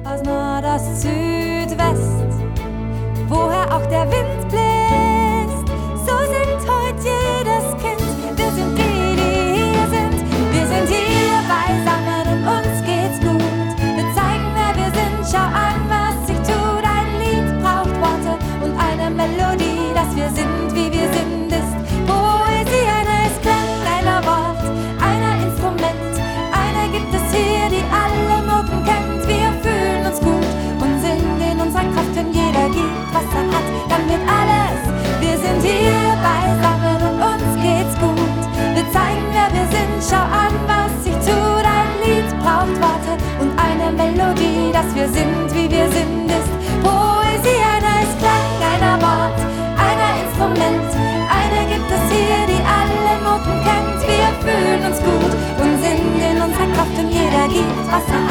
aus Nord, Ost, Süd, West, woher auch der Wind bläst. So singt heute jedes Kind. Wir sind die, die hier sind. Wir sind hier beisammen und uns geht's gut. Wir zeigen, wer wir sind. Schau an, was sich tut. Ein Lied braucht Worte und eine Melodie. Dass wir sind, wie wir sind, ist Poesie. Einer ist Klang, einer Wort, einer Instrument. Einer gibt es hier, die alle Noten kennt. Wir fühlen uns gut und sind in unserer Kraft, wenn jeder gibt, was er hat, damit alles. Wir sind hier beisammen und uns geht's gut. Wir zeigen, wer wir sind, schau an, was sich tut. Ein Lied braucht Worte und eine Melodie. Dass wir sind, wie wir sind, ist Poesie. Einer ist Klang, einer Wort, einer Instrument. Eine gibt es hier, die alle Noten kennt. Wir fühlen uns gut und sind in unserer Kraft, und jeder gibt, was er hat.